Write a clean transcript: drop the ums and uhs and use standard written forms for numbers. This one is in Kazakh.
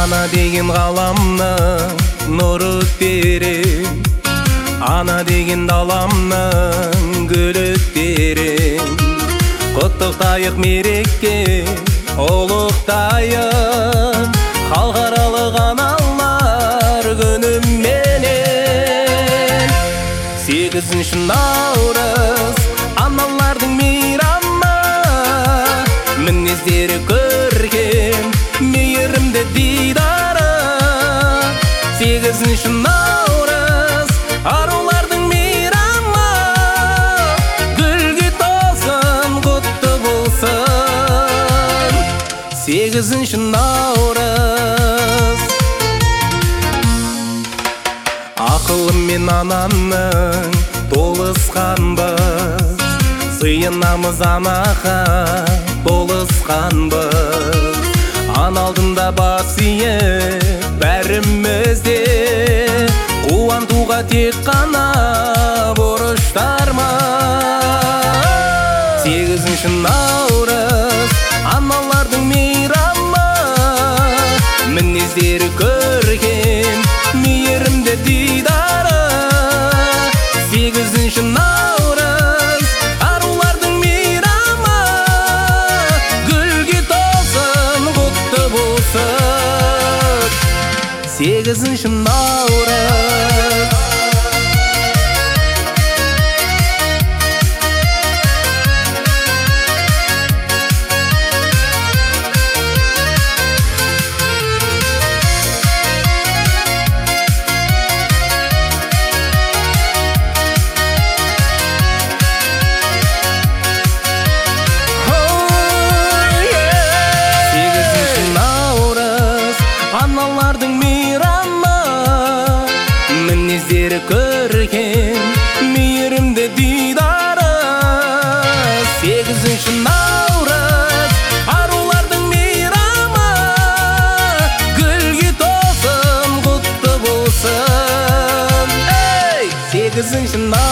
Ана деген ғаламның нұры терең, ана деген даламның гүлі терең. Құттықтайық мереке ұлықтайық, халықаралық аналар күніменен. 8 наурыз аналардың мейрамы, мінездері көркем, мейірімді дидары. 8 наурыз арулардың мейрамы, гүлге толсын, құтты болсын. 8 наурыз. Ақылым мен анамның толысқанбыз, сыйынамыз анаға толысқанбыз. Ана алдында бас иіп бәрімізде, қуантуға тек қана борыштарма. 8 наурыз аналардың мейрамы, мінездері көркем, мейірімді дидары. 8 наурыз арулардың мейрамы, гүлге толсын, құтты болсын. 8 наурыз. Аналардың мейрамы, мінездері көркем, мейірімді дидары. 8 наурыз арулардың мейрамы, гүлге толсын, құтты болсын. 8 наурыз.